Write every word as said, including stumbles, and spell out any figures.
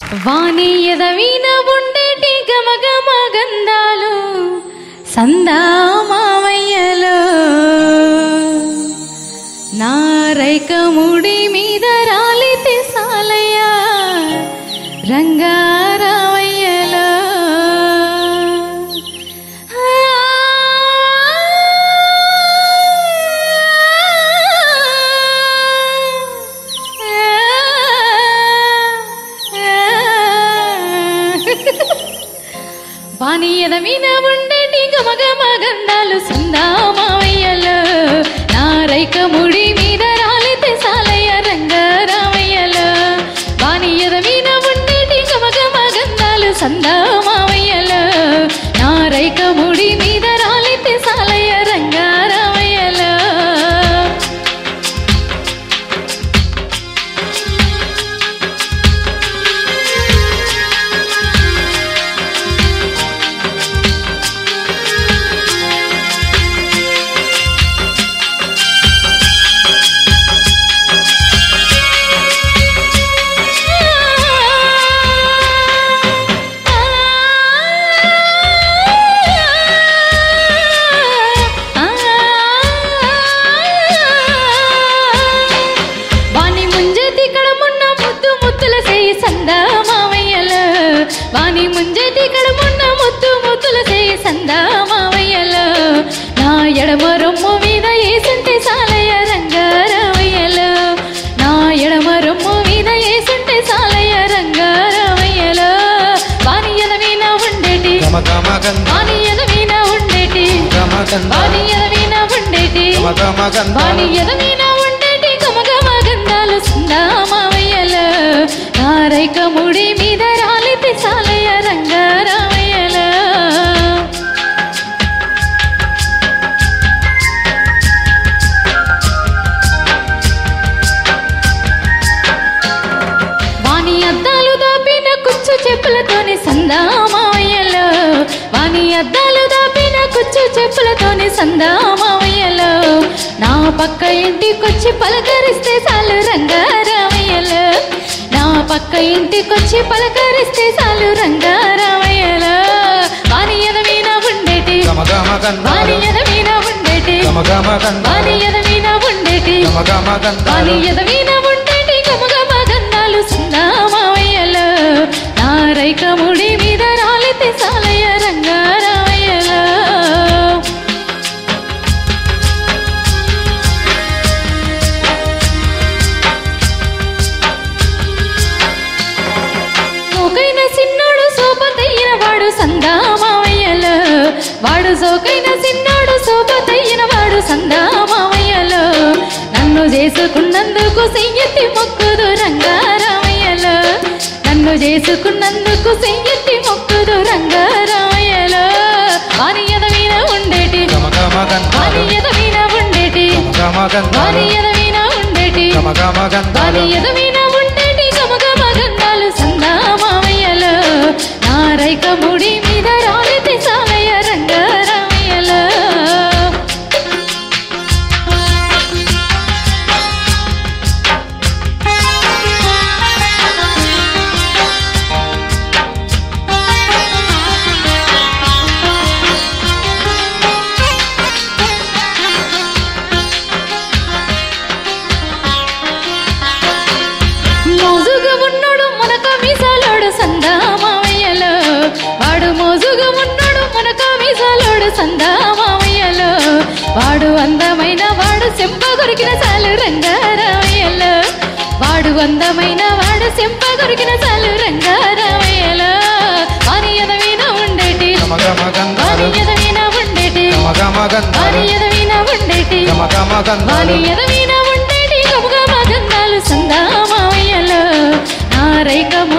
వాణి ఎదవీన ఉండేటి గమగమ గంధాలు సందా మావయ్యలో నా రైక ముడి మీద రాలితే సాలయ్య రంగారావయ్యలో వాణి ఎదవీన ఉండేటి గమగమ గంధాలు సందా మావయ్యలో నా రైక ముడి మీద రాలితే సాలయ్య రంగారావయ్యలో వాణి ఎదవీన ఉండేటి గమగమ గంధాలు సందా మావయ్యలో నా రైక ముడి మీద రాలితే సాలయ్య రంగారావయ్యలో వాణి ముంజేటి కడమున్న ముత్తు ముత్తుల చేయి సందా మావయ్యలో నా ఎడమ రొమ్ము మీద ఏసంటే సాలయ్య రంగారావయ్యలో నా ఎడమ రొమ్ము మీద ఏసంటే సాలయ్య రంగారావయ్యలో వాణి ఎదవీన ఉండేటి వాణి ఎదవీన ఉండేటి వాణి ఎదవీన ఉండేటి వాణి ఎదవీన ఉండేటి గమగమ గంధాలు సందా మావయ్యలో నా రైక ముడి మీద రాలితే సాలయ్య రంగారావయ్యలో వాణి అద్దాలు దాపిన కుచ్చు చెప్పులతోని సందా మావయ్యలో వాణి అద్దాలు దాపిన కుచ్చు చెప్పులతోని సందా మావయ్యలో నా పక్క ఇంటికొచ్చి పలకరిస్తే చాలు రంగారావయ్యలో నా పక్క ఇంటికొచ్చి పలకరిస్తే చాలు రంగారావయ్యలో వాణి ఎదవీన ఉండేటి వాణి ఎదవీన ఉండేటి వాణి ఎదవీన ఉండేటి వాణి ఎదవీన ఉండేటి గమగమ గంధాలు సందా మావయ్యలో నా రైక ముడి మీద రాలితే సాలయ్య రంగారావయ్యలో సోకైన సిన్నోడు సోపతయ్యిన వాడు సందా మావయ్యలో వాడు సోకైన సిన్నోడు సోపతయ్యిన వాడు సందా మావయ్యలో నన్ను చేసుకున్నందుకు సెయ్యెత్తి మొక్కుదు రంగారావయ్యలో నన్ను చేసుకున్నందుకు సెయ్యెత్తి మొక్కుదు రంగారావయ్యలో వాణి ఎదవీన ఉండేటి వాణి ఎదవీన ఉండేటి వాణి ఎదవీన ఉండేటి వాణి ఎదవీన ఉండేటి గమగమ గంధాలు సందా మావయ్యలో నా రైక ముడి మీద రాలితే సాలయ్య రంగారావయ్యలో మోజుగా ఉన్నాడు మనక మీసాలోడు సందా మావయ్యలో వాడు మోజుగా ఉన్నాడు మనక మీసాలోడు సందా మావయ్యలో వాడు అందమైన వాడు చెంప కొరికిన చాలు రంగారావయ్యలో వాడు అందమైన వాడు చెంప కొరికిన చాలు రంగారావయ్యలో వాణి ఎదవీన ఉండేటి వాణి ఎదవీన ఉండేటి వాణి ఎదవీన ఉండేటి వాణి ఎదవీన ఉండేటి గమగమ గంధాలు సందా మావయ్యలో నా రైక